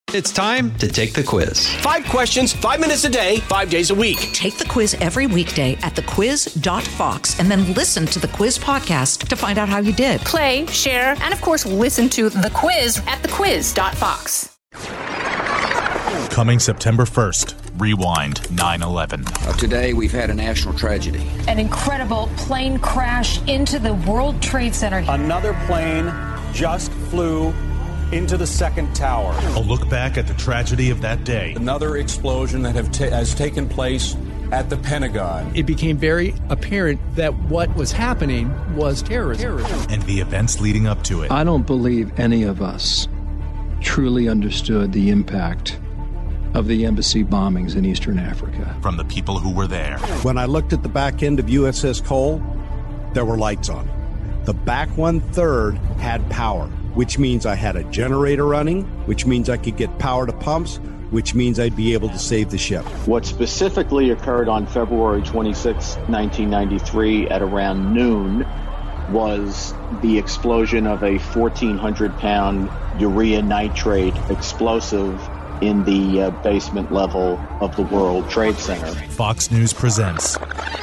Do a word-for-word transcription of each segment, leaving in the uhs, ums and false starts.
It's time to take the quiz. Five questions, five minutes a day, five days a week. Take the quiz every weekday at the quiz dot fox and then listen to the quiz podcast to find out how you did. Play, share, and of course, listen to the quiz at the quiz dot fox. Coming September first, Rewind nine eleven. Uh, today, we've had a national tragedy. An incredible plane crash into the World Trade Center. Another plane just flew into the second tower. A look back at the tragedy of that day. Another explosion that have ta- has taken place at the Pentagon. It became very apparent that what was happening was terrorism. terrorism. And the events leading up to it. I don't believe any of us truly understood the impact of the embassy bombings in Eastern Africa. From the people who were there. When I looked at the back end of U S S Cole, there were lights on. The back one-third had power, which means I had a generator running, which means I could get power to pumps, which means I'd be able to save the ship. What specifically occurred on February twenty-sixth, nineteen ninety-three at around noon was the explosion of a fourteen hundred pound urea nitrate explosive in the uh, basement level of the World Trade Center. Fox News presents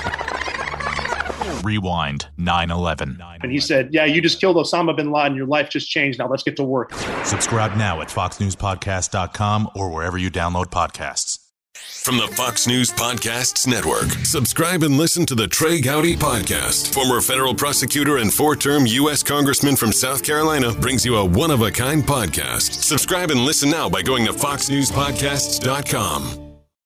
Rewind nine eleven. And he said, yeah, you just killed Osama bin Laden. Your life just changed. Now let's get to work. Subscribe now at fox news podcast dot com or wherever you download podcasts. From the Fox News Podcasts Network, subscribe and listen to the Trey Gowdy Podcast. Former federal prosecutor and four-term U S Congressman from South Carolina brings you a one-of-a-kind podcast. Subscribe and listen now by going to fox news podcasts dot com.